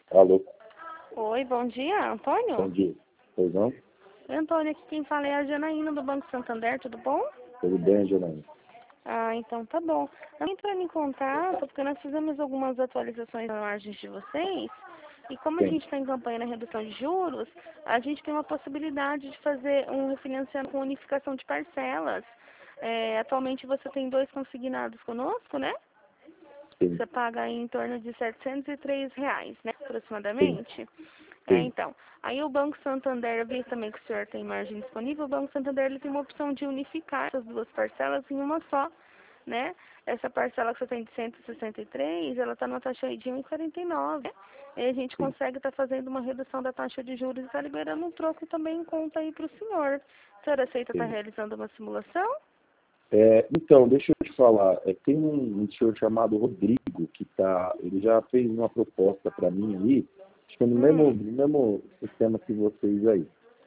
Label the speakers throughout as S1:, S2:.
S1: Alô,
S2: Oi, bom dia,
S1: bom
S2: Antônio?
S1: dia. Pois não?
S2: Oi, Antônio, aqui quem fala é a Janaína do Banco Santander, tudo bom?
S1: Tudo bem, Janaína?
S2: Ah, então tá bom. Eu tô entrando em contato porque nós fizemos algumas atualizações nas margens de vocês e como a
S1: Sim,
S2: gente está em campanha na redução de juros, a gente tem uma possibilidade de fazer um refinanciamento com unificação de parcelas. Atualmente você tem 2 consignados conosco, né?
S1: sim,
S2: Você paga aí em torno de R$ 703, né,
S1: sim,
S2: aproximadamente.
S1: sim,
S2: Então, aí o Banco Santander, eu vi também que o senhor tem margem disponível, o Banco Santander ele tem uma opção de unificar essas duas parcelas em uma só, né? Essa parcela que você tem de 163, ela está numa taxa aí de 1,49, né? E a gente
S1: sim.
S2: consegue estar fazendo uma redução da taxa de juros e está liberando um troco também em conta aí para o senhor. O senhor aceita estar
S1: sim.
S2: realizando uma simulação?
S1: Então, deixa eu te falar. Tem um senhor chamado Rodrigo ele já fez uma proposta para mim aí, acho que é
S2: Hum,
S1: no mesmo sistema que vocês aí.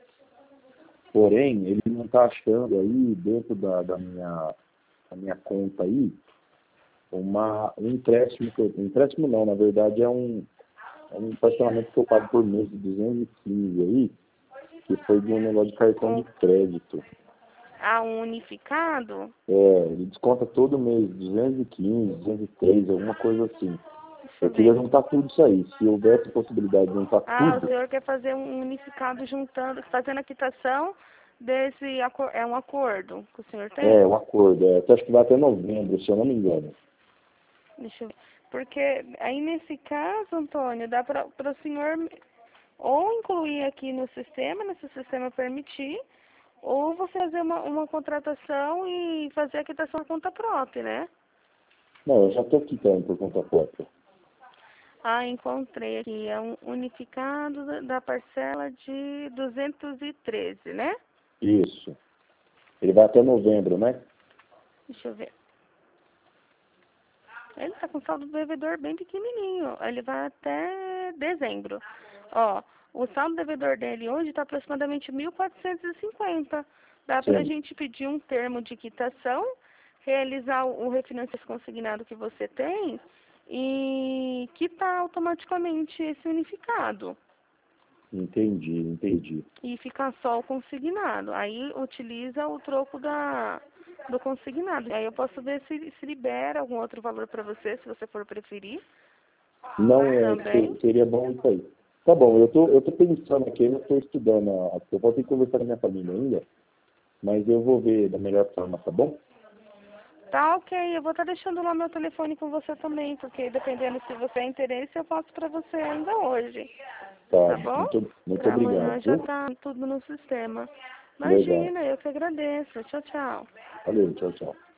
S1: Porém, ele não está achando aí, dentro da minha conta aí, um empréstimo, um empréstimo não, na verdade é um parcelamento que eu pago por mês de 215 aí, que foi de um negócio de cartão de
S2: um,
S1: crédito.
S2: um unificado?
S1: Ele desconta todo mês 215, 203, alguma coisa assim.
S2: Deixa
S1: Eu
S2: eu
S1: queria
S2: ver.
S1: juntar tudo isso aí. Se houvesse possibilidade de juntar
S2: Ah, o
S1: tudo,
S2: senhor quer fazer um unificado juntando, fazendo a quitação é um acordo que o senhor
S1: é
S2: tem?
S1: um acordo. Eu acho que vai até novembro, se eu não me engano.
S2: Deixa eu ver. Porque aí nesse caso, Antônio, dá para o senhor ou incluir aqui no sistema, se o sistema permitir, ou você fazer uma contratação e fazer a quitação por conta própria, né?
S1: Não, eu já estou quitando por conta própria.
S2: Ah, encontrei aqui, é um unificado da parcela de 213, né?
S1: Isso. Ele vai até novembro, né?
S2: Deixa eu ver. Ele tá com saldo do devedor bem pequenininho. Ele vai até dezembro. Ó, o saldo devedor dele hoje está aproximadamente 1.450. Dá para a
S1: Sim,
S2: gente pedir um termo de quitação, realizar o refinanciamento consignado que você tem e quitar automaticamente esse unificado.
S1: entendi, entendi.
S2: E ficar só o consignado. Aí utiliza o troco do consignado. Aí eu posso ver se libera algum outro valor para você, se você for preferir
S1: Não
S2: também.
S1: seria bom isso aí. Tá bom, eu tô pensando aqui, eu estou estudando, eu vou ter que conversar com a minha família ainda, mas eu vou ver da melhor forma, tá bom?
S2: Tá, ok. Eu vou estar deixando lá meu telefone com você também, porque dependendo se você é interesse, eu passo para você ainda hoje.
S1: Tá,
S2: Tá bom?
S1: muito
S2: Para
S1: obrigado,
S2: amanhã já
S1: viu?
S2: tá tudo no sistema.
S1: Legal.
S2: Imagina, eu que agradeço. Tchau, tchau.
S1: Valeu, tchau, tchau.